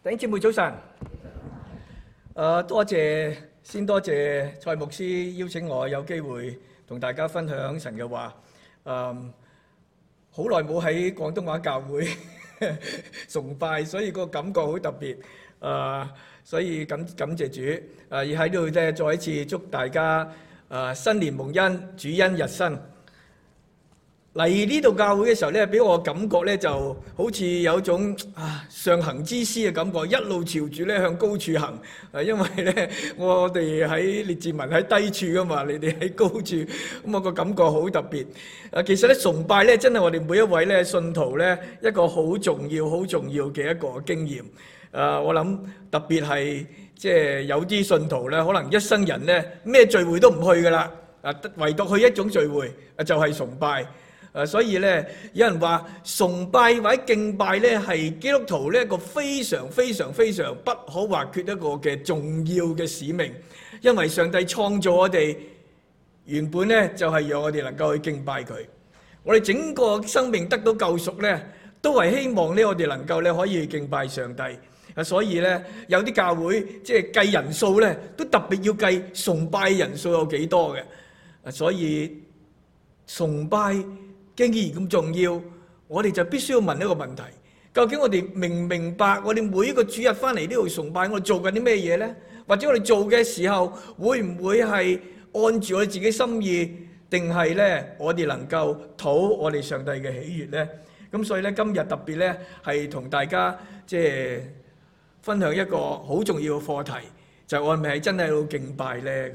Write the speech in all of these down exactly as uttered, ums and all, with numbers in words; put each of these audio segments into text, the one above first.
弟兄姊妹早晨，誒多謝先多謝蔡牧師邀請我有機會同大家分享神嘅話。誒好耐冇喺廣東話教會崇拜，所以個感覺好特別。誒所以感感謝主。誒而喺度咧，再一次祝大家誒新年蒙恩，主恩日新。嚟呢度教會嘅時候咧，俾我感覺咧就好似有種啊上行之詩嘅感覺，一路朝住咧向高處行。啊，因為咧我哋喺列治文喺低處噶嘛，你哋喺高處，咁我個感覺好特別。啊，其實咧崇拜咧真係我哋每一位咧信徒咧一個好重要、好重要嘅一個經驗。啊，我諗特別係即係有啲信徒咧，可能一生人咧咩聚會都唔去噶啦，啊唯獨去一種聚會，啊就係崇拜。誒，所以咧，有人話崇拜或者敬拜咧，係基督徒呢一個非常非常非常不可或缺一個嘅重要嘅使命。因為上帝創造我哋，原本咧就係讓我哋能夠去敬拜佢。我哋整個生命得到救贖咧，都係希望咧我哋能夠咧可以去敬拜上帝。啊，所以咧有啲教會即係計人數咧，都特別要計崇拜人數有幾多嘅。啊，所以崇拜既然咁重要，我哋就必須要問一個問題：究竟我哋明唔明白我哋每一個主日翻嚟呢度崇拜，我哋做緊啲咩嘢呢？或者我哋做嘅時候，會唔會係按住我哋自己心意，定係呢我哋能夠討我哋上帝嘅喜悅呢？咁所以呢，今日特別呢係同大家即係分享一個好重要嘅課題，就係我係咪係真係喺度敬拜呢？咁。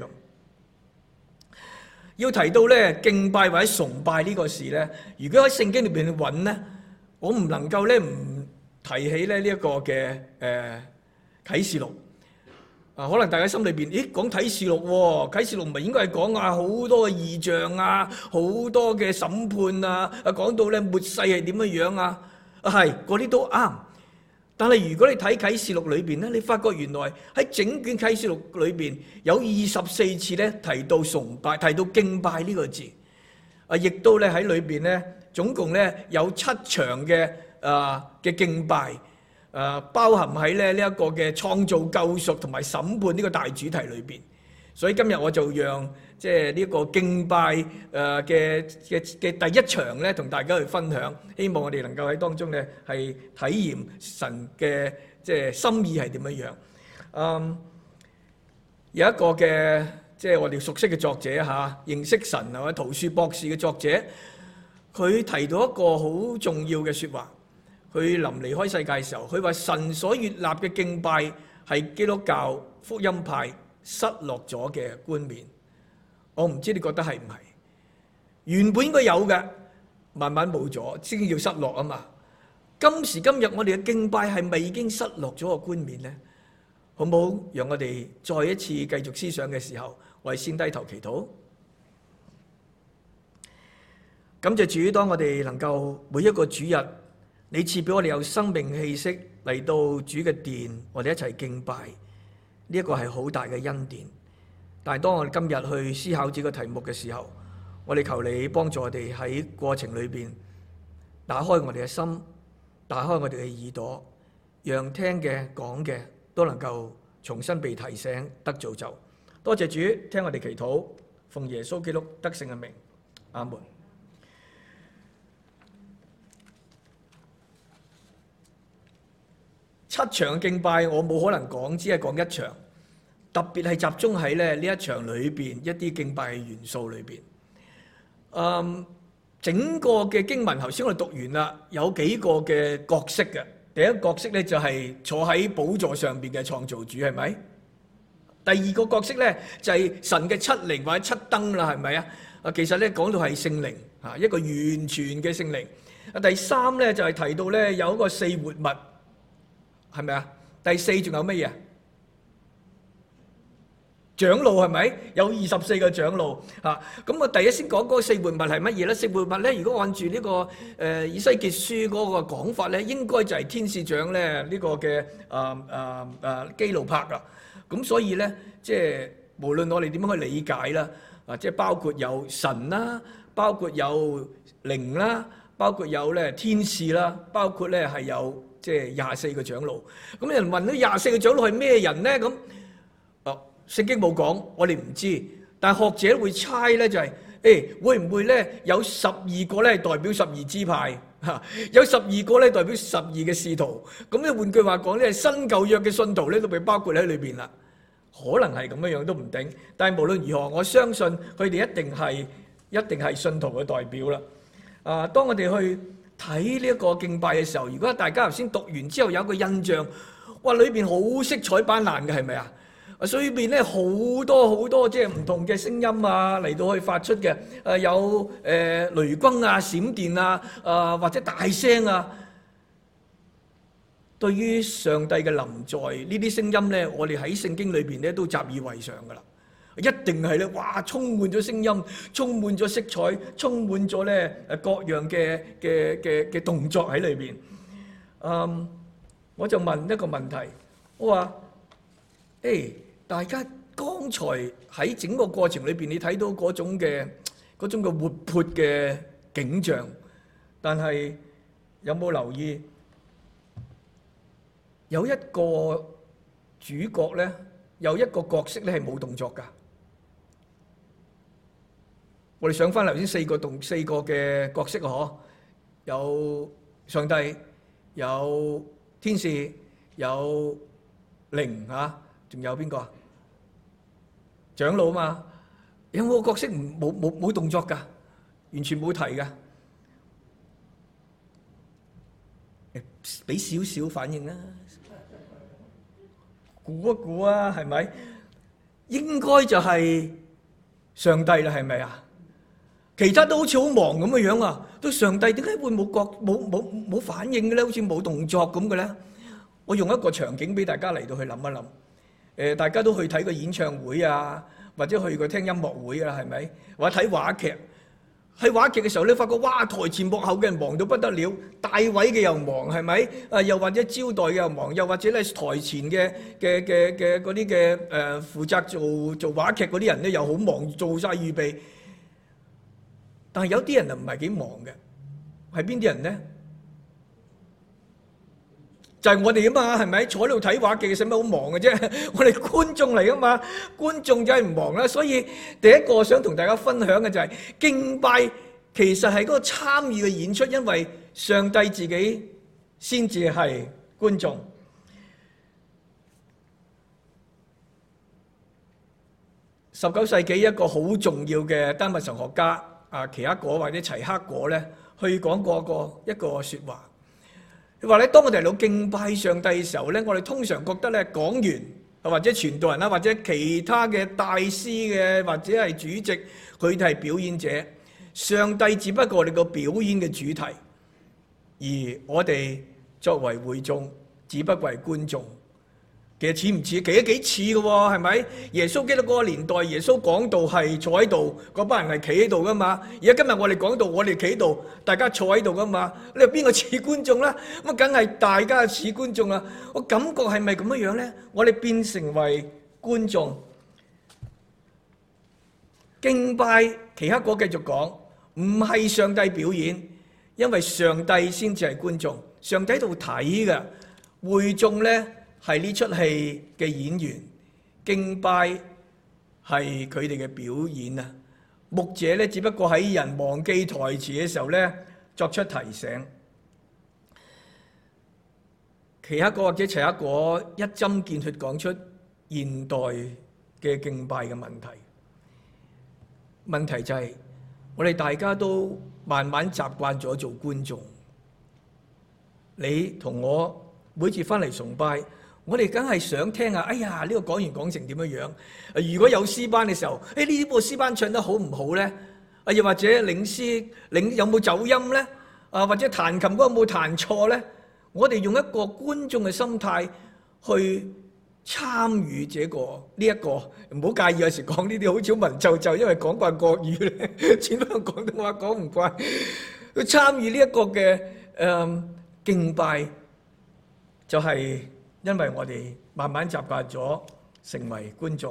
要提到咧敬拜或者崇拜呢個事咧，如果喺聖經裏邊去揾咧，我唔能夠咧唔提起咧呢一個嘅誒啟示錄啊。可能大家心裏邊，咦講啟示錄喎，啟示錄唔係應該係講啊好多嘅異象啊，好多嘅審判啊，啊講到咧末世係點樣樣啊？啊係嗰啲都啱。但係如果你睇啟示錄裏邊咧，你發覺原來喺整卷啟示錄裏邊有二十四次咧提到崇拜，提到敬拜呢個字，啊，亦都咧喺裏邊咧總共咧有七場嘅啊嘅敬拜，啊包含喺咧呢一個嘅創造、救贖同埋審判呢個大主題裏邊。所以今日我就讓即係呢個敬拜誒嘅嘅嘅第一場咧，同大家去分享，希望我哋能夠喺當中咧係體驗神嘅即係心意係點樣樣。嗯，有一個嘅即係我哋熟悉嘅作者嚇，認識神啊，或者陶恕博士嘅作者，佢提到一個好重要嘅説話。佢臨離開世界嘅時候，佢話神所悅納嘅敬拜係基督教福音派失落咗嘅冠冕。我唔知你覺得係唔係？原本應該有嘅，慢慢冇咗，先叫失落啊嘛。今時今日我哋嘅敬拜係咪已經失落咗個冠冕呢？好唔好？讓我哋再一次繼續思想嘅時候，我哋先低頭祈禱。感謝主，當我哋能夠每一個主日，你賜俾我哋有生命氣息嚟到主嘅殿，我哋一齊敬拜。呢一個係好大嘅恩典，但係當我哋今日去思考這個題目嘅時候，我哋求你幫助我哋喺過程裏邊打開我哋嘅心，打開我哋嘅耳朵，讓聽嘅講嘅都能夠重新被提醒得造就。多謝主，聽我哋祈禱，奉耶穌基督得勝嘅名，阿門。七場敬拜我冇可能講，只係講一場，特別係集中喺咧呢一場裏邊一啲敬拜嘅元素裏邊。嗯，整個嘅經文頭先我哋讀完啦，有幾個嘅角色嘅。第一個角色咧就係坐喺寶座上邊嘅創造主，係咪？第二個角色咧就係神嘅七靈或者七燈啦，係咪啊？啊，其實咧講到係聖靈啊，一個完全嘅聖靈。啊，第三咧就係提到咧有一個四活物。係咪啊？第四仲有乜嘢？長老係咪？有二十四個長老嚇。咁我第一先講嗰個四活物係乜嘢咧？四活物咧，如果按住呢個誒以西結書嗰個講法咧，應該就係天使長咧呢個嘅啊啊啊基路伯啦。咁所以咧，即係無論我哋點樣去理解啦，啊，即係包括有神啦，包括有靈啦，包括有咧天使啦，包括咧係有即係廿四個長老。咁有人問到廿四個長老係咩人咧？咁哦，聖經冇講，我哋唔知。但係學者會猜咧，就係誒會唔會咧有十二個咧代表十二支派嚇，有十二個咧代表十二嘅使徒。咁咧換句話講咧，新舊約嘅信徒咧都被包括喺裏邊啦。可能係咁樣樣都唔定。但係無論如何，我相信佢哋一定係一定係信徒嘅代表啦。啊，當我哋去睇呢一個敬拜嘅時候，如果大家頭先讀完之後有一個印象，哇，裏邊好色彩斑斕嘅係咪啊？所以裏邊咧好多好多即係唔同嘅聲音啊嚟到去發出嘅，誒有誒雷轟啊、閃電啊，啊或者大聲啊。對於上帝嘅臨在呢啲聲音咧，我哋喺聖經裏邊咧都習以為常噶啦，一定係咧，哇，充滿咗聲音，充滿咗色彩，充滿咗咧誒各樣嘅嘅嘅嘅動作喺裏邊。嗯，我就問一個問題，我話誒，大家剛才喺整個過程裏邊，你睇到嗰種嘅嗰種嘅活潑嘅景象，但係有冇留意？有一個主角咧，有一個角色咧係冇動作噶。我哋想翻頭先四個動四個嘅角色啊，嗬，有上帝，有天使，有靈啊，仲有邊個啊？長老嘛，有冇個角色唔冇冇冇動作噶？完全冇提噶。誒，俾少少反應啦。估一估啊，係咪？應該就係上帝啦，係咪啊？其他都好似好忙咁嘅樣啊，都上帝點解會冇覺冇冇冇反應嘅咧？好似冇動作咁嘅咧？我用一個場景俾大家嚟到去諗一諗。誒，大家都去睇過演唱會啊，或者去過聽音樂會啊，係咪？或者睇話劇。喺話劇嘅時候咧，發覺哇，台前幕後嘅人忙到不得了，帶位嘅又忙，係咪？啊，又或者招待嘅又忙，又或者咧台前嘅嘅嘅嘅嗰啲嘅誒負責做做話劇嗰啲人咧，又好忙，做晒預備。但係有啲人就唔係幾忙嘅，係邊啲人咧？就係我哋啊嘛，係咪？坐喺度睇話劇，使乜好忙嘅啫？我哋觀眾嚟噶嘛，觀眾梗係唔忙啦。所以第一個想同大家分享嘅就係敬拜，其實係嗰個參與嘅演出，因為上帝自己先至係觀眾。十九世紀一個好重要嘅丹麥神學家啊，齊克果或者齊克果咧，去講過個一個説話。佢話咧，當我哋嚟到敬拜上帝嘅時候咧，我哋通常覺得咧，講員或者傳道人啦，或者其他嘅大師嘅，或者係主席，佢哋係表演者，上帝只不過我哋個表演嘅主題，而我哋作為會眾，只不過係觀眾。其實似唔似？其實幾似嘅喎，係咪？耶穌基督嗰個年代，耶穌講道係坐喺度，嗰班人係企喺度噶嘛。而家今日我哋講道，我哋企喺度，大家坐喺度噶嘛。你話邊個似觀眾咧？咁啊，梗係大家似觀眾啦。我感覺係咪咁樣樣咧？我哋變成為觀眾敬拜。齊克果繼續講，唔係上帝表演，因為上帝先至係觀眾，上帝喺度睇嘅，會眾咧係呢出戲嘅演員，敬拜係佢哋嘅表演啊！牧者咧只不過喺人忘記台詞嘅時候咧作出提醒。齊克果或者齊克果一針見血講出現代嘅敬拜嘅問題。問題就係我哋大家都慢慢習慣咗做觀眾。你同我每次翻嚟崇拜，我哋梗係想聽下，哎呀呢個講員講成點樣樣？如果有詩班嘅時候，誒呢部詩班唱得好唔好咧？啊又或者領詩領有冇走音咧？啊或者彈琴嗰個有冇彈錯咧？我哋用一個觀眾嘅心態去參與這個呢一個，唔好介意有時講呢啲好似文縐縐，因為講慣國語咧，只不過廣東話講唔慣。去參與呢一個嘅誒敬拜，就係因為我哋慢慢習慣咗成為觀眾。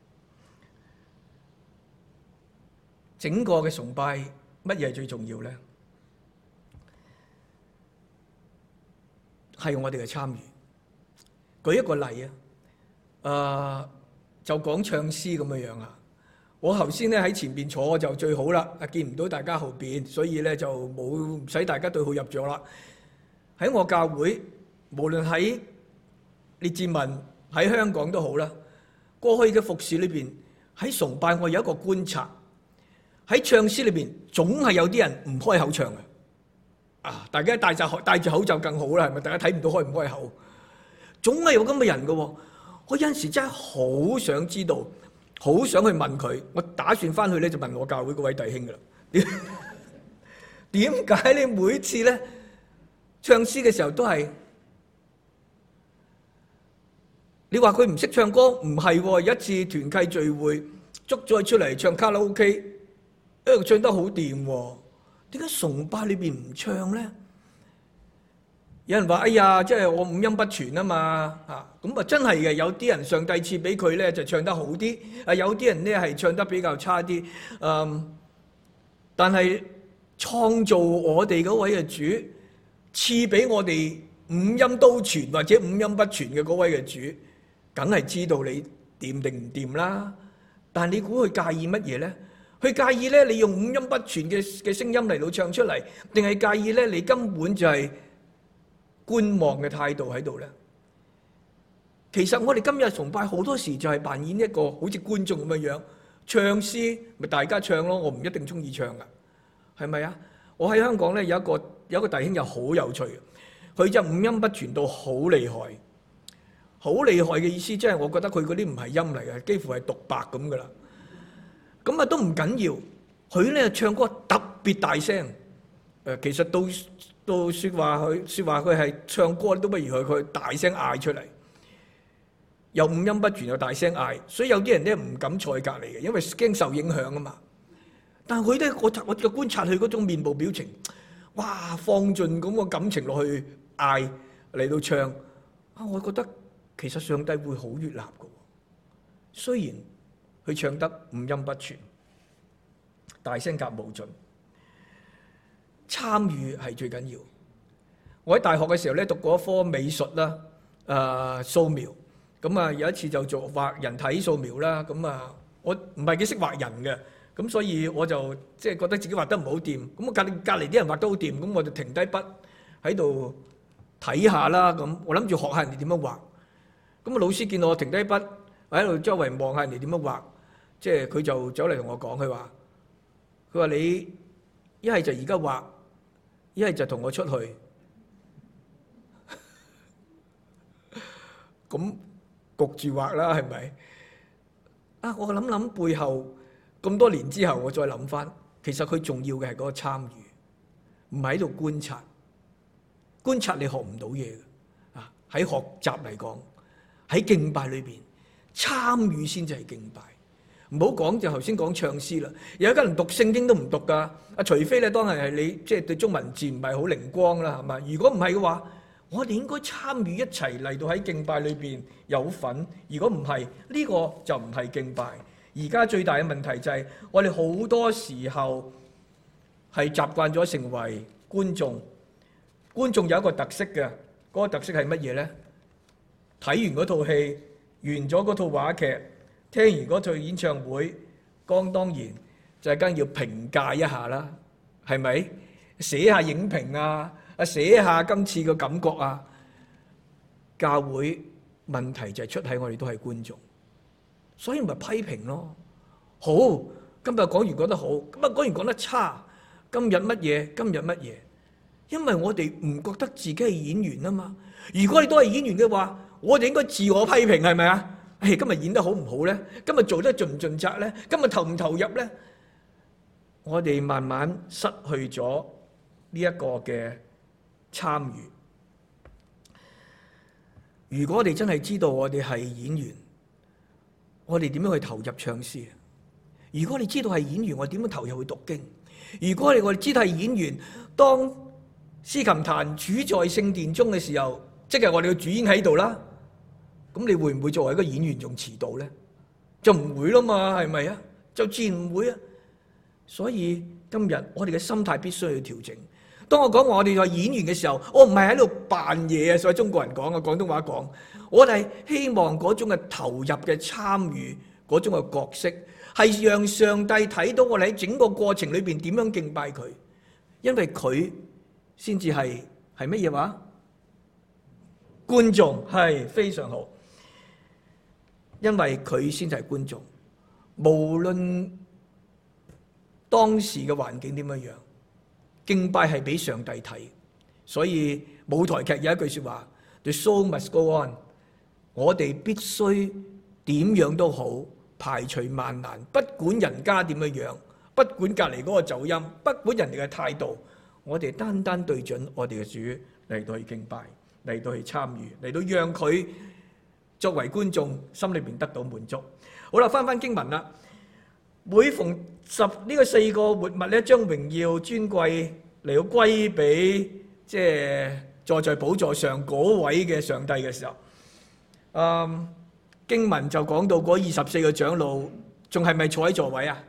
整個嘅崇拜乜嘢係最重要咧？ 係我哋嘅參與。舉一個例啊，誒、呃、就講唱詩咁嘅樣啊。我頭先咧喺前邊坐就最好啦，啊見唔到大家後邊，所以咧就冇唔使大家對號入座啦。喺我教會，無論喺列治文喺香港都好啦，過去嘅服侍裏邊喺崇拜，我有一個觀察，喺唱詩裏邊總係有啲人唔開口唱嘅。啊，大家戴住戴住口罩更好啦，係咪？大家睇唔到開唔開口，總係有咁嘅人嘅。我有陣時真係好想知道。好想去問佢，我打算翻去咧就問我教會嗰位弟兄噶啦。點解你每次咧唱詩嘅時候都係？你話佢唔識唱歌，唔係喎。有一次團契聚會捉咗佢出嚟唱卡拉 OK，因為佢唱得好掂喎。點解崇拜裏邊唔唱咧？有人話：哎呀，即係我五音不全啊嘛，嚇咁啊真係嘅。有啲人上帝賜俾佢咧就唱得好啲，啊有啲人咧係唱得比較差啲。嗯，但係創造我哋嗰位嘅主，賜俾我哋五音都全或者五音不全嘅嗰位嘅主，梗係知道你掂定唔掂啦。但係你估佢介意乜嘢咧？佢介意咧你用五音不全嘅嘅聲音嚟到唱出嚟，定係介意咧你根本就係觀望嘅態度喺度咧？其實我哋今日崇拜好多時就係扮演一個好似觀眾咁樣樣，唱詩咪大家唱咯，我唔一定中意唱噶，係咪啊？我喺香港咧有一個有一個弟兄又好有趣，佢就五音不全到好厲害，好厲害嘅意思即係我覺得佢嗰啲唔係音嚟嘅，幾乎係獨白咁噶啦。咁啊都唔緊要，佢咧唱歌特別大聲，誒其實到到説話佢説話佢係唱歌都不如佢佢大聲嗌出嚟，又五音不全又大聲嗌，所以有啲人咧唔敢坐喺隔離嘅，因為驚受影響啊嘛。但係佢咧，我我嘅觀察佢嗰種面部表情，哇，放盡咁個感情落去嗌嚟到唱啊，我覺得其實上帝會好悅納嘅。雖然佢唱得五音不全，大聲夾無盡。參與係最緊要。我喺大學嘅時候咧讀過一科美術啦，誒素描。咁啊有一次就做畫人體素描啦。咁啊我唔係幾識畫人嘅，咁所以我就即係覺得自己畫得唔好掂。咁我隔離隔離啲人畫得好掂，咁我就停低筆喺度睇下啦。咁我諗住學下人哋點樣畫。咁啊老師見到我停低筆，我喺度周圍望下人哋點樣畫，即係佢就走嚟同我講，佢話佢話你一係就而家畫，一係就同我出去。咁焗住畫啦，係咪？啊，我諗諗背後咁多年之後，我再諗翻，其實佢重要嘅係嗰個參與，唔係喺度觀察。觀察你學唔到嘢嘅。啊，喺學習嚟講，喺敬拜裏邊，參與先至係敬拜。唔好講就頭先講唱詩啦，有一個人讀聖經都唔讀噶。啊，除非咧當然係你即係對中文字唔係好靈光啦，係嘛？如果唔係嘅話，我哋應該參與一齊嚟到喺敬拜裏邊有份。如果唔係，呢個就唔係敬拜。而家最大嘅問題就係我哋好多時候係習慣咗成為觀眾。觀眾有一個特色嘅，嗰個特色係乜嘢咧？睇完嗰套戲，完咗嗰套話劇，聽完嗰套演唱會，當當然就係梗要評價一下啦，係咪？寫下影評啊！啊！寫下今次嘅感覺啊！教會問題就係出喺我哋都係觀眾，所以咪批評咯。好，今日講完講得好，今日講完講得差，今日乜嘢？今日乜嘢？因為我哋唔覺得自己係演員啊嘛。如果你都係演員嘅話，我哋應該自我批評，係咪啊？誒，今日演得好唔好咧？今日做得盡唔盡責咧？今日投唔投入咧？我哋慢慢失去咗呢一個嘅參與。如果我哋真係知道我哋係演員，我哋點樣去投入唱詩？如果你知道係演員，我點樣投入去讀經？如果你我哋知道係演員，當司琴壇主在聖殿中嘅時候，即係我哋嘅主已經喺度啦，咁你會唔會作為一個演員仲遲到呢？就唔會啦嘛，係咪啊？就自然唔會啊。所以今日我哋嘅心態必須要調整。 當我講我哋係演員嘅時候，我唔係喺度扮嘢啊，所以中國人講啊，廣東話講，我哋希望嗰種嘅投入嘅參與，嗰種嘅角色，係讓上帝睇到我哋喺整個過程裏邊點樣敬拜佢，因為佢先至係係乜嘢話？觀眾，係非常好，因為佢先至係觀眾，無論當時嘅環境點樣樣，敬拜係俾上帝睇，所以舞台劇有一句說話 ：The show must go on。我哋必須點樣都好，排除萬難，不管人家點樣樣，不管隔籬嗰個走音，不管人哋嘅態度，我哋單單對準我哋嘅主嚟到去敬拜，嚟到去參與，嚟到讓佢作為觀眾心裏邊得到滿足。好啦，翻翻經文啦。每逢十呢個四個活物咧，將榮耀尊貴嚟到歸俾即係坐在寶座上嗰位嘅上帝嘅時候，嗯，經文就講到嗰二十四個長老仲係咪坐喺座位啊？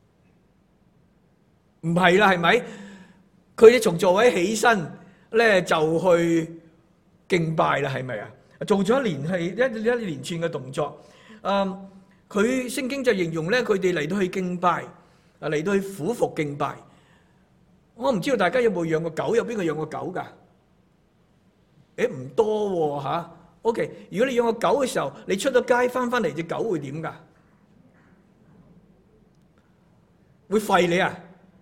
唔係啦，係咪？佢哋從座位起身咧就去敬拜啦，係咪啊？做咗一連係一一連串嘅動作，嗯。佢聖經就形容咧，佢哋嚟到去敬拜，啊嚟到去俯伏敬拜。我唔知道大家有冇養過狗，有邊個養過狗㗎？誒唔多喎嚇。OK，如果你養過狗嘅時候，你出咗街翻翻嚟，隻狗會點㗎？會吠你啊？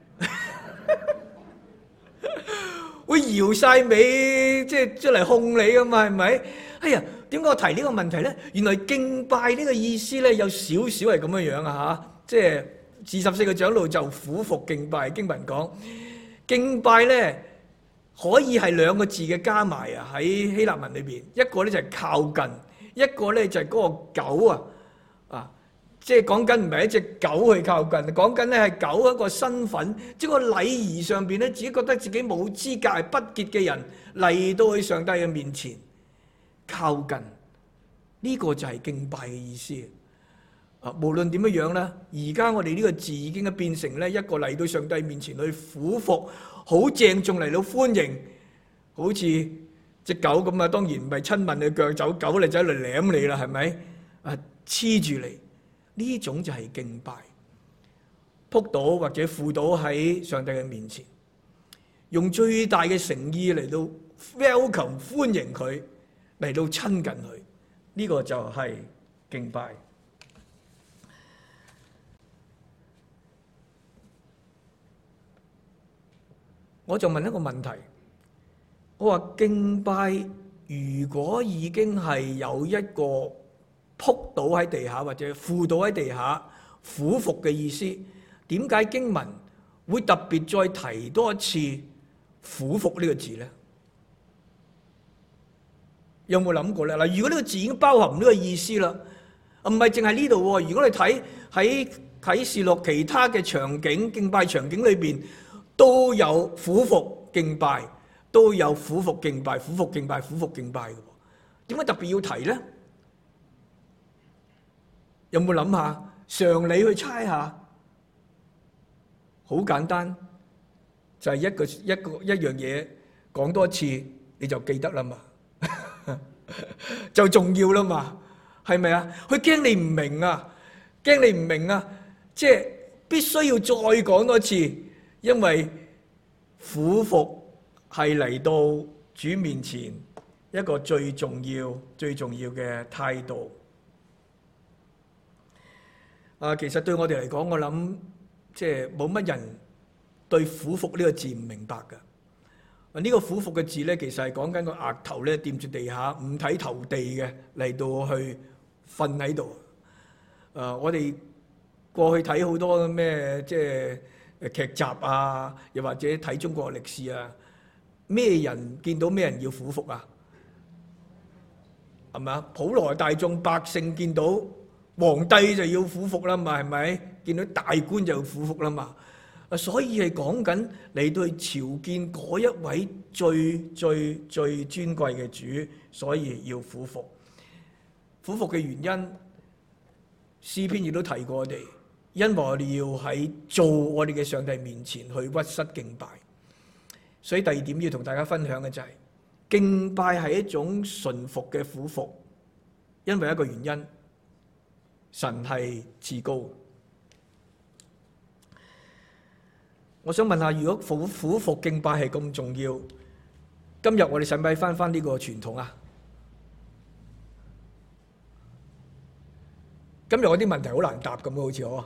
會搖晒尾，即係出嚟控你㗎嘛？係咪？哎呀！點解我提呢個問題咧？原來敬拜呢個意思咧有少少係咁樣樣啊嚇，即係二十四個長老就俯伏敬拜。經文講敬拜咧可以係兩個字嘅加埋啊，喺希臘文裏邊，一個咧就係靠近，一個咧就係嗰個狗啊啊，即係講緊唔係一隻狗去靠近，講緊咧係狗一個身份，即係個禮儀上邊咧，自己覺得自己冇資格係不潔嘅人嚟到去上帝嘅面前。靠近呢個就係敬拜嘅意思啊！無論點樣樣咧，而家我哋呢個字已經變成咧一個嚟到上帝面前去俯伏，好鄭重嚟到歡迎，好似隻狗咁啊！當然唔係親吻你腳走，狗嚟走嚟舐你啦，係咪啊？黐住你呢種就係敬拜，撲倒或者附倒喺上帝嘅面前，用最大嘅誠意嚟到 welcome 歡迎佢。嚟到親近佢，呢、這個就係敬拜。我就問一個問題，我話敬拜如果已經係有一個撲倒喺地下或者附倒喺地下俯伏嘅意思，點解經文會特別再提多一次俯伏呢個字呢？有冇諗過咧？嗱，如果呢個字已經包含呢個意思啦，唔係淨係呢度喎。如果你睇喺啟示錄其他嘅場景、敬拜場景裏邊，都有俯伏敬拜，都有俯伏敬拜、俯伏敬拜、俯伏敬拜嘅。點解特別要提咧？有冇諗下常理去猜下？好簡單，就係一個一個一樣嘢講多次你就記得啦嘛。就重要啦嘛，係咪啊？佢驚你唔明啊，驚你唔明啊，即係必須要再講多次，因為俯伏係嚟到主面前一個最重要、最重要嘅態度。啊，其實對我哋嚟講，我諗即係冇乜人對俯伏呢個字唔明白㗎。呢個俯伏嘅字咧，其實係講緊個額頭咧掂住地下，五體投地嘅嚟到去瞓喺度。誒，我哋過去睇好多咩即係劇集啊，又或者睇中國歷史啊，咩人見到咩人要俯伏啊？係咪啊？普羅大眾百姓見到皇帝就要俯伏啦嘛，係咪？見到大官就要俯伏啦嘛。所以係講緊嚟到去朝見嗰一位最最最尊貴嘅主，所以要俯伏。俯伏嘅原因，詩篇亦都提過我哋，因為我哋要喺做我哋嘅上帝面前去屈膝敬拜。 所以第二點要同大家分享嘅就係、是、敬拜係一種順服嘅俯伏，因為一個原因，神係至高。我想問下，如果俯俯伏敬拜係咁重要，今日我哋使唔使翻翻呢個傳統啊？今日我啲問題好難答咁，好似我。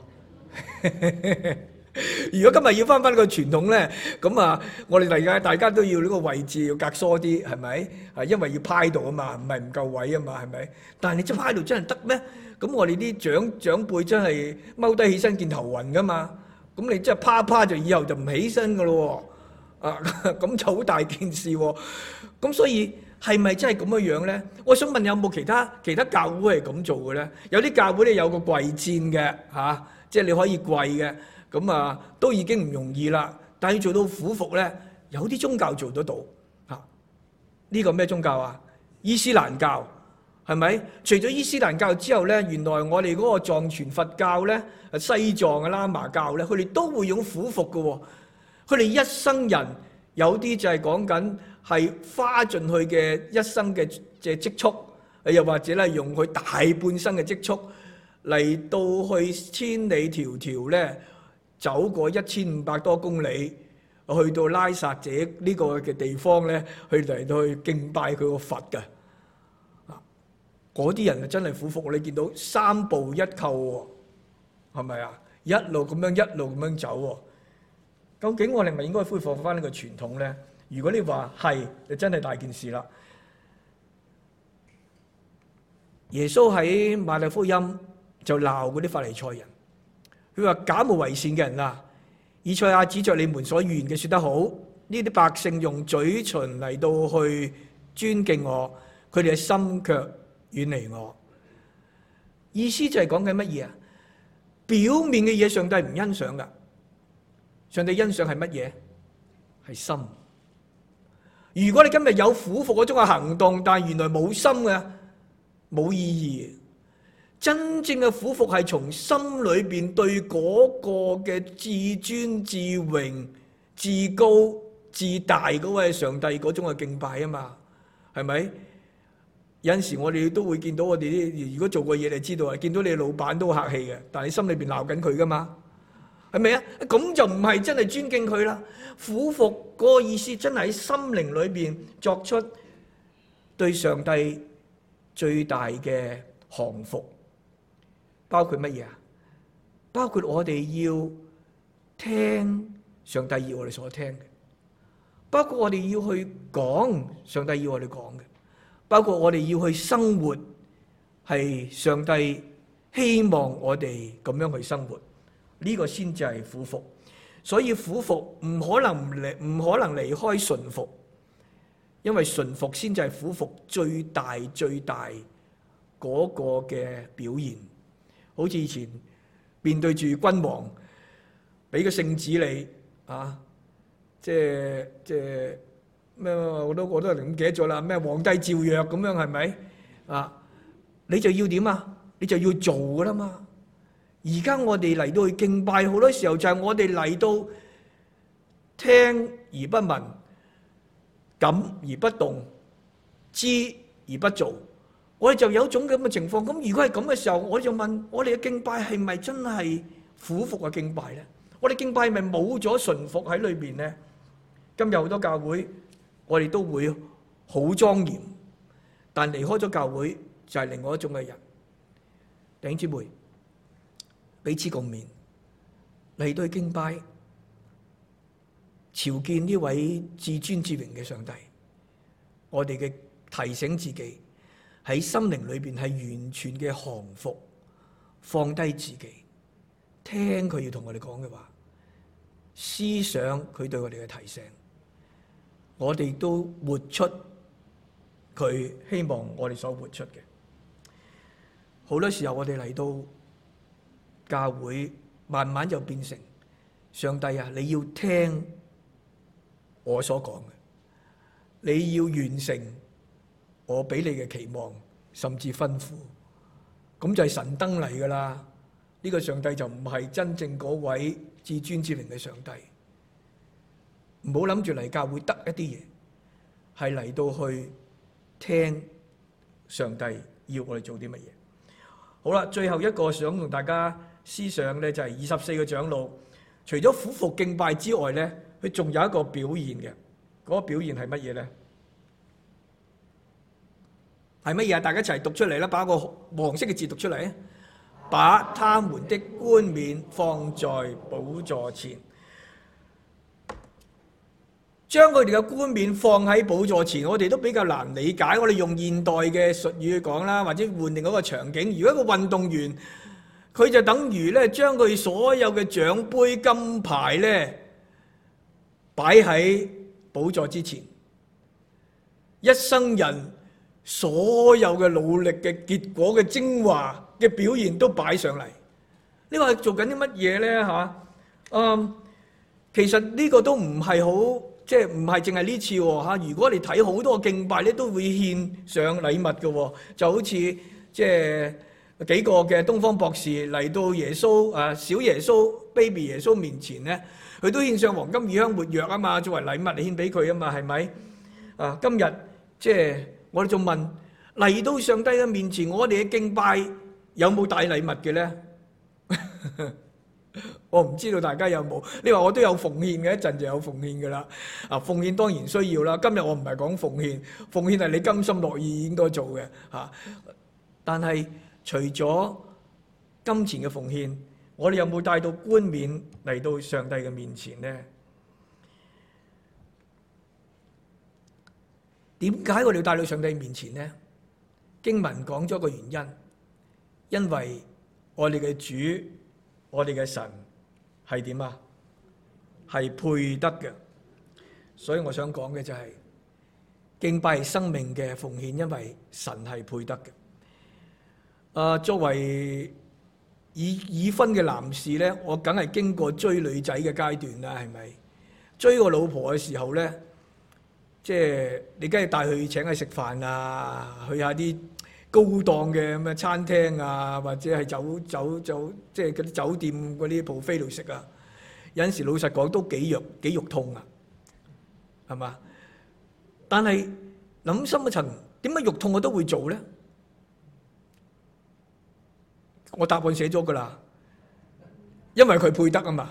如果今日要翻翻呢個傳統咧，咁啊，我哋大家大家都要呢個位置要隔疏啲，係咪？啊，因為要派度啊嘛，唔係唔夠位啊嘛，係咪？但係你真派度真係得咩？咁我哋啲長長輩真係踎低起身見頭暈噶嘛？咁你真係趴趴就以後就唔起身噶咯喎，啊，咁就好大件事喎。咁所以係咪真係咁嘅樣咧？我想問有冇其他其他教會係咁做嘅咧？有啲教會咧有個跪戰嘅嚇，即係你可以跪嘅。咁啊，都已經唔容易啦。但係要做到俯伏咧，有啲宗教做得到嚇。呢個咩宗教啊？伊斯蘭教係咪？除咗伊斯蘭教之後咧，原來我哋嗰個藏傳佛教咧、西藏嘅喇嘛教咧，佢哋都會用俯伏嘅喎。佢哋一生人有啲就係講緊係花盡佢嘅一生嘅嘅積蓄，又或者咧用佢大半生嘅積蓄嚟到去千里迢迢咧。走過一千五百多公里，去到拉薩這呢個嘅地方咧，去嚟到去敬拜佢個佛嘅。啊，嗰啲人啊真係俯伏，你見到三步一叩喎，係咪啊？一路咁樣一路咁樣走喎。究竟我哋咪應該恢復翻呢個傳統咧？如果你話係，就真係大件事啦。耶穌喺馬太福音就鬧嗰啲法利賽人。佢話假冒為善嘅人啊，以賽亞指着你們所預言嘅說得好，呢啲百姓用嘴唇嚟到去尊敬我，佢哋嘅心卻遠離我。意思就係講緊乜嘢啊？表面嘅嘢上帝唔欣賞噶，上帝欣賞係乜嘢？係心。如果你今日有俯伏嗰種嘅行動，但係原來冇心嘅，冇意義。真正嘅俯伏係從心裏邊對嗰個嘅至尊、至榮、至高、至大嗰位上帝嗰種嘅敬拜啊嘛，係咪？有陣時我哋都會見到我哋啲，如果做過嘢你知道啊，見到你老闆都客氣嘅，但係你心裏邊鬧緊佢噶嘛，係咪啊？咁就唔係真係尊敬佢啦。俯伏嗰個意思真係喺心靈裏邊作出對上帝最大嘅降服。包括乜嘢啊？包括我哋要聽上帝要我哋所聽嘅，包括我哋要去講上帝要我哋講嘅，包括我哋要去生活係上帝希望我哋咁樣去生活，呢個先至係俯伏。所以俯伏唔可能離唔可能離開順服，因為順服先至係俯伏最大最大嗰個嘅表現。好似以前面對住君王，俾個聖旨你啊，即係即係咩？我都我都唔記得咗啦。咩皇帝詔曰咁樣係咪啊？你就要點啊？你就要做噶啦嘛。而家我哋嚟到去敬拜，好多時候就係我哋嚟到聽而不聞，感而不動，知而不做。我哋就有種咁嘅情況，咁如果係咁嘅時候，我就問我哋嘅敬拜係咪真係俯伏嘅敬拜咧？我哋敬拜係咪冇咗順服喺裏邊咧？今日好多教會，我哋都會好莊嚴，但離開咗教會就係另外一種嘅人。弟兄姊妹，彼此共勉，嚟到去敬拜，朝見呢位至尊至榮嘅上帝，我哋嘅提醒自己。喺心靈裏邊係完全嘅降服，放低自己，聽佢要同我哋講嘅話，思想佢對我哋嘅提醒，我哋都活出佢希望我哋所活出嘅。好多時候我哋嚟到教會，慢慢就變成上帝啊，你要聽我所講嘅，你要完成我俾你嘅期望，甚至吩咐，咁就係神燈嚟噶啦。呢個上帝就唔係真正嗰位至尊至榮嘅上帝。 唔好諗住嚟教會得一啲嘢，係嚟到去聽上帝要我哋做啲乜嘢。好啦，最後一個想同大家思想咧，就係二十四個長老，除咗俯伏敬拜之外咧，佢仲有一個表現嘅。嗰個表現係乜嘢咧？係乜嘢啊？大家一齊讀出嚟啦！把個黃色嘅字讀出嚟，把他們的冠冕放在寶座前。將佢哋嘅冠冕放喺寶座前，我哋都比較難理解。我哋用現代嘅術語去講啦，或者換另一個場景。如果一個運動員，佢就等於咧將佢所有嘅獎杯金牌咧擺喺寶座之前，一生人所有嘅努力嘅結果嘅精華嘅表現都擺上嚟。呢個係做緊啲乜嘢咧？嚇，嗯，其實呢個都唔係好。即係唔係淨係呢次喎嚇？如果你睇好多敬拜咧，都會獻上禮物嘅喎，就好似即係幾個嘅東方博士嚟到耶穌啊小耶穌 baby 耶穌面前咧，佢都獻上黃金、乳香、沒藥啊嘛，作為禮物嚟獻俾佢啊嘛，係咪啊？今日即係我哋仲問嚟到上帝嘅面前，我哋嘅敬拜有冇帶禮物嘅咧？我唔知道大家有冇？你話我都有奉獻嘅，一陣就有奉獻噶啦。啊，奉獻當然需要啦。今日我唔係講奉獻，奉獻係你甘心樂意應該做嘅嚇。但係除咗金錢嘅奉獻，我哋有冇帶到冠冕嚟到上帝嘅面前呢？點解我哋要帶到上帝面前呢？經文講咗個原因，因為我哋嘅主，我哋嘅神。係點啊？係配得嘅，所以我想講嘅就係敬拜係生命嘅奉獻，因為神係配得嘅。啊，作為已已婚嘅男士咧，我梗係經過追女仔嘅階段啦，係咪？追個老婆嘅時候咧，即係你梗係帶佢請佢食飯啊，去下啲高檔嘅咁嘅餐廳啊，或者係酒酒酒，即係嗰啲酒店嗰啲 buffet 度食啊。有陣時老實講都幾肉幾肉痛啊，係嘛？但係諗深一層，點解肉痛我都會做咧？我答案寫咗噶啦，因為佢配得啊嘛，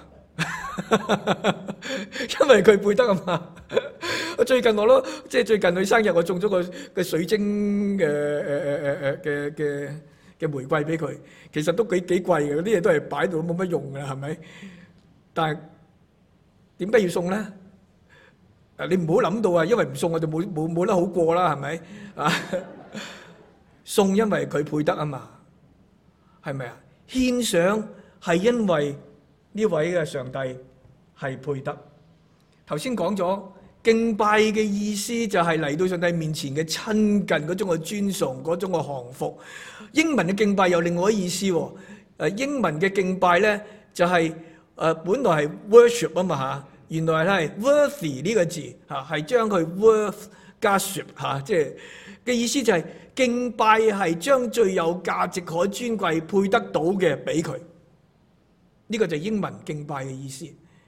因為佢配得啊嘛。最近我咯，即係最近佢生日，我送咗個個水晶嘅誒誒誒誒嘅嘅嘅玫瑰俾佢，其實都幾幾貴嘅，嗰啲嘢都係擺到冇乜用噶啦，係咪？但係點解要送咧？誒，你唔好諗到啊，因為唔送我就冇冇冇得好過啦，係咪啊？送因為佢配得啊嘛，係咪啊？獻上係因為呢位嘅上帝係配得。頭先講咗敬拜嘅意思就係嚟到上帝面前嘅親近，嗰種嘅尊崇，嗰種嘅降服。英文嘅敬拜有另外一個意思喎。誒，英文嘅敬拜咧就係誒本來係 worship 啊嘛嚇，原來係 worthy 呢個字嚇，係將佢 worth 加 ship 嚇，即係嘅意思就係敬拜係將最有價值、可尊貴、配得到嘅俾佢。呢個就係英文敬拜嘅意思。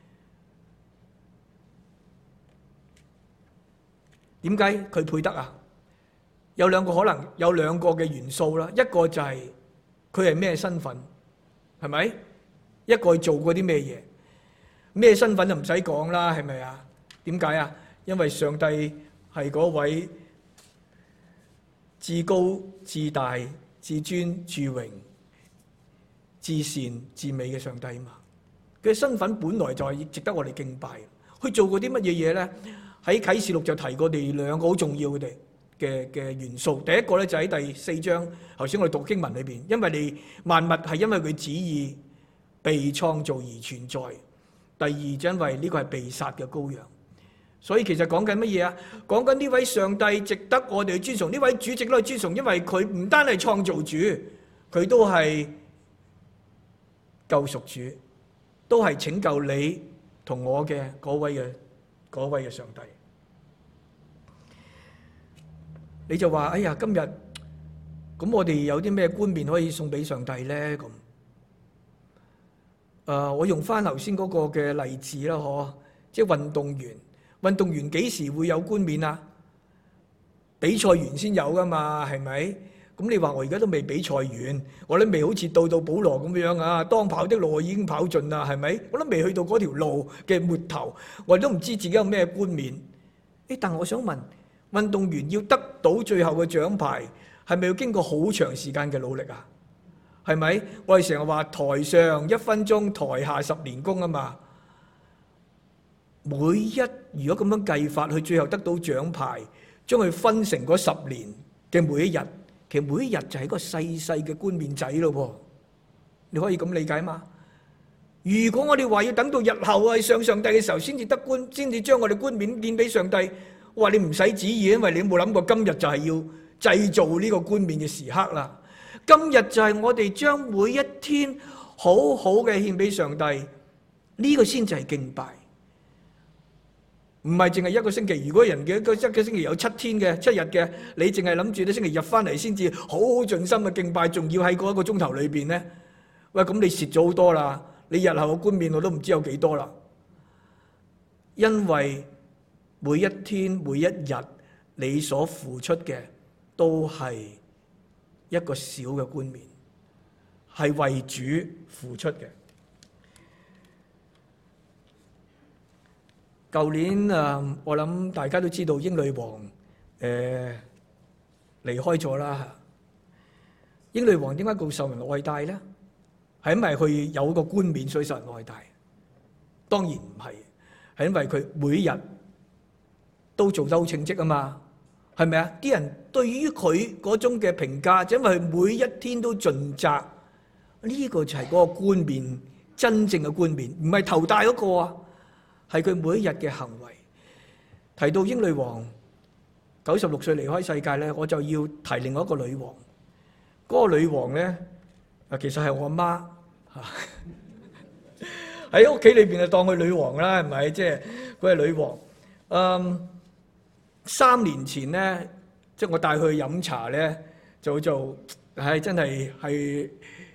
點解佢配得啊？有兩個可能，有兩個嘅元素啦。一個就係佢係咩身份，係咪？一個做過啲咩嘢？咩身份就唔使講啦，係咪啊？點解啊？因為上帝係嗰位至高、至大、至尊、至榮、至善、至美嘅上帝嘛。佢嘅身份本來就係值得我哋敬拜。佢做過啲乜嘢嘢咧？喺啟示錄就提過我哋兩個好重要嘅嘅嘅元素。第一個咧就喺第四章，頭先我哋讀經文裏邊，因為你萬物係因為佢旨意被創造而存在。第二就因為呢個係被殺嘅羔羊。所以其實講緊乜嘢啊？講緊呢位上帝值得我哋去尊崇，呢位主值得去尊崇，因為佢唔單係創造主，佢都係救贖主，都係拯救你同我嘅嗰位嘅嗰位嘅上帝。你就話：哎呀，今日咁我哋有啲咩冠冕可以送俾上帝咧？咁，誒，我用翻頭先嗰個嘅例子啦，嗬，即係運動員， 運動員幾時會有冠冕啊？比賽完先有噶嘛，係咪？咁你話我而家都未比賽完，我都未好似到到保羅咁樣啊，當跑的路已經跑盡啦，係咪？我都未去到嗰條路嘅末頭，我都唔知自己有咩冠冕。誒，但我想問，運動員要得到最後嘅獎牌，係咪要經過好長時間嘅努力啊？係咪？我哋成日話台上一分鐘，台下十年功啊嘛。每一如果咁樣計法，佢最後得到獎牌，將佢分成嗰十年嘅每一日，其實每一日就係個細細嘅冠冕仔咯噃。你可以咁理解嘛？如果我哋話要等到日後啊上上帝嘅時候先至得冠，先至將我哋冠冕獻俾上帝，我話你唔使旨意，因為你冇諗過今日就係要製造呢個冠冕嘅時刻啦。今日就係我哋將每一天好好嘅獻俾上帝，呢個先至係敬拜。唔係淨係一個星期，如果人嘅一個一個星期有七天嘅七日嘅，你淨係諗住啲星期日翻嚟先至好好盡心嘅敬拜，仲要喺嗰一個鐘頭裏邊呢？喂，咁你蝕咗好多啦！你日後嘅冠冕我都唔知有幾多啦。因為每一天每一日你所付出嘅都係一個小嘅冠冕，係為主付出嘅。舊年啊，我諗大家都知道英女王誒離開咗啦。英女王點解咁受人愛戴咧？係因為佢有個冠冕所以受人愛戴？當然唔係，係因為佢每日都做得好稱職啊嘛，係咪啊？啲人對於佢嗰種嘅評價，就因為佢每一天都盡責，呢個就係嗰個冠冕，真正嘅冠冕，唔係頭戴嗰個啊。係佢每一日嘅行為。提到英女王九十六歲離開世界咧，我就要提另外一個女王。嗰個女王咧，啊其實係我阿媽嚇，喺屋企裏邊就當佢女王啦，係咪？即係佢係女王。嗯，三年前咧，即係我帶佢去飲茶咧，就就係真係係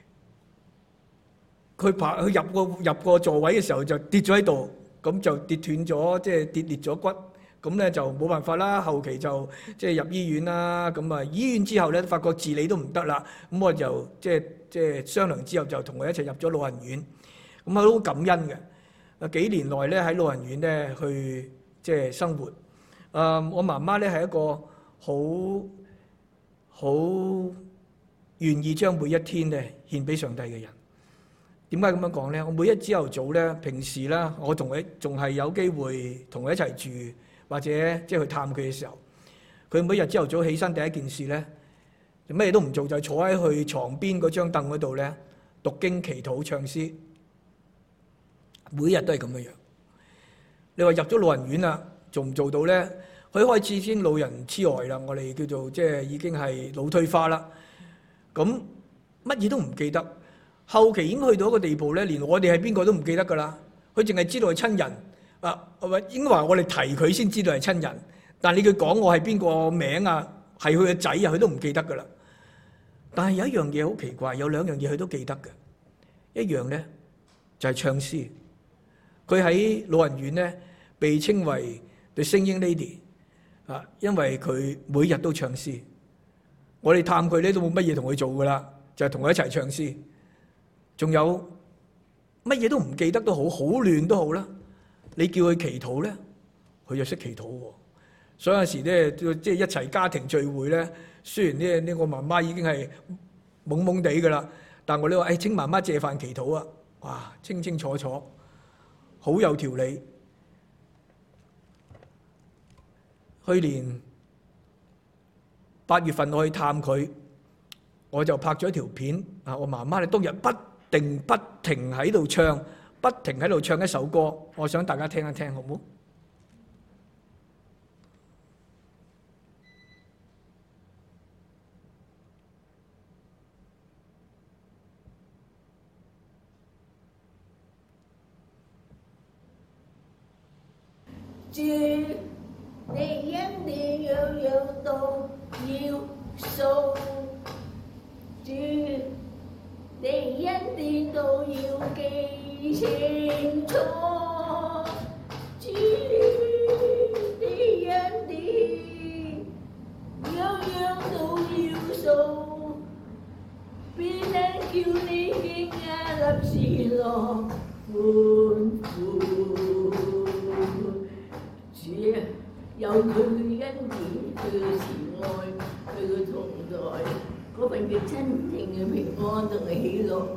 佢爬佢入個入個座位嘅時候就跌咗喺度。咁就跌斷咗，即係跌裂咗骨，咁咧就冇辦法啦。後期就即係入醫院啦。咁啊，醫院之後咧，發覺治理都唔得啦。咁我就即係即係商量之後，就同佢一齊入咗老人院。咁我都好感恩嘅。啊，幾年內咧喺老人院咧去即係生活。啊，我媽媽咧係一個好好願意將每一天咧獻俾上帝嘅人。點解咁樣講咧？我每一朝頭早咧，平時咧，我同佢仲係有機會同佢一齊住，或者即係去探佢嘅時候，佢每日朝頭早起身第一件事咧，就咩都唔做，就坐喺佢床邊嗰張凳嗰度咧，讀經、祈禱、唱詩，每日都係咁嘅樣。你話入咗老人院啦，做唔做到咧？佢開始先老人痴呆啦，我哋叫做即係已經係腦退化啦。咁乜嘢都唔記得。後期已經去到一個地步咧，連我哋係邊個都唔記得噶啦。佢淨係知道係親人啊，係咪應該話我哋提佢先知道係親人？但係你佢講我係邊個名啊，係佢嘅仔啊，佢都唔記得噶啦。但係有一樣嘢好奇怪，有兩樣嘢佢都記得嘅。一樣咧就係唱詩。佢喺老人院咧被稱為 The Singing Lady 啊，因為佢每日都唱詩。我哋探佢咧都冇乜嘢同佢做噶啦，就係同佢一齊唱詩。仲有乜嘢都唔記得都好，好亂都好啦。你叫佢祈禱咧，佢就識祈禱喎。所以有時咧，即係一齊家庭聚會咧，雖然呢呢個媽媽已經係懵懵地噶啦，但我哋話誒請媽媽借飯祈禱啊，哇，清清楚楚，好有條理。去年八月份我去探佢，我就拍咗一條片啊。我媽媽咧當日不定不停喺度唱，不停喺度唱一首歌，我想大家聽一聽，好唔好？ 主，你恩典樣樣都要數，主，你恩典都要記清楚，主。 我歡呼。主啊，有佢嘅恩典，佢嘅慈愛，佢嘅同在，嗰份嘅真正嘅平安同埋喜樂。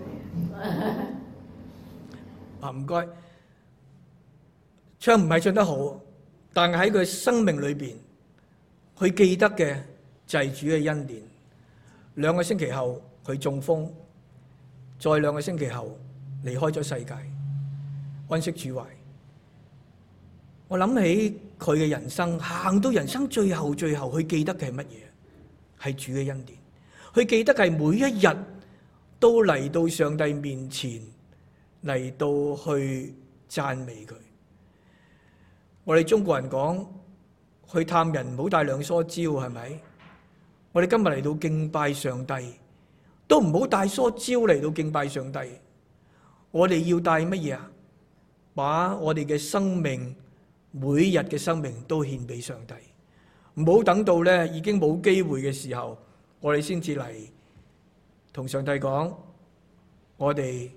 啊，唔該。唱唔係唱得好，但係喺佢生命裏邊，佢記得嘅就係主嘅恩典。兩個星期後佢中風，再兩個星期後離開咗世界，安息主懷。我諗起佢嘅人生，行到人生最後最後，佢記得嘅係乜嘢？係主嘅恩典。佢記得係每一日都嚟到上帝面前，嚟到去讚美佢。我哋中國人講，去探人唔好帶兩梳蕉，係咪？我哋今日嚟到敬拜上帝，都唔好帶梳蕉嚟到敬拜上帝。我哋要帶乜嘢啊？把我哋嘅生命，每日嘅生命都獻俾上帝。唔好等到咧已經冇機會嘅時候，我哋先至嚟同上帝講，我哋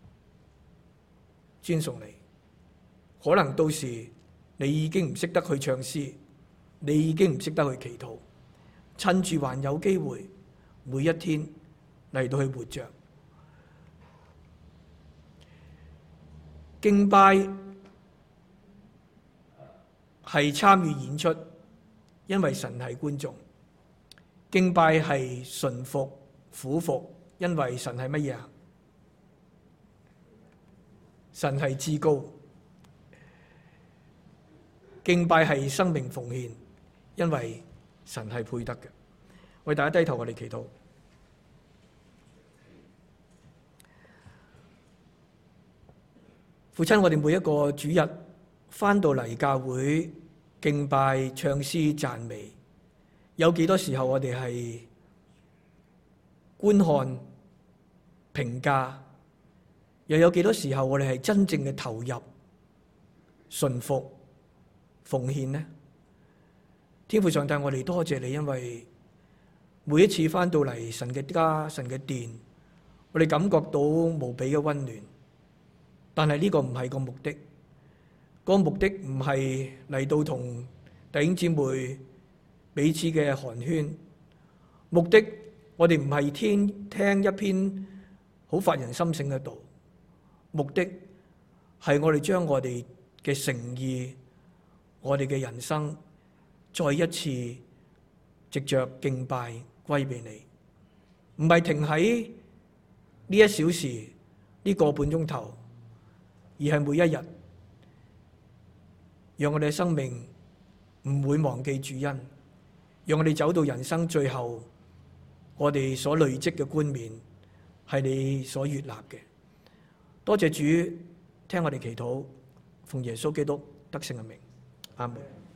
尊崇你。可能到時你已經唔識得去唱詩，你已經唔識得去祈禱。趁住還有機會，每一天嚟到去活着。敬拜係參與演出，因為神係觀眾。敬拜係順服、俯伏，因為神係乜嘢啊？神係至高。敬拜係生命奉獻，因為神係配得嘅。為大家低頭，我哋祈禱。父親，我哋每一個主日返到嚟教會敬拜、唱詩、讚美，有幾多時候我哋係觀看、評價，又有幾多時候我哋係真正嘅投入、順服、奉獻呢？天父上帝，我哋多謝你，因為每一次返到嚟神嘅家、神嘅殿，我哋感覺到無比嘅溫暖。但係呢個唔係個目的，嗰個目的唔係嚟到同弟兄姊妹彼此嘅寒暄。目的我哋唔係聽聽一篇好發人心醒嘅道，目的係我哋將我哋嘅誠意、我哋嘅人生再一次藉着敬拜歸俾你，唔係停喺呢一小時呢個半鐘頭，而係每一日，讓我哋嘅生命唔會忘記主恩，讓我哋走到人生最後，我哋所累積嘅冠冕係你所悅納嘅。多謝主聽我哋祈禱，奉耶穌基督得勝嘅名，阿門。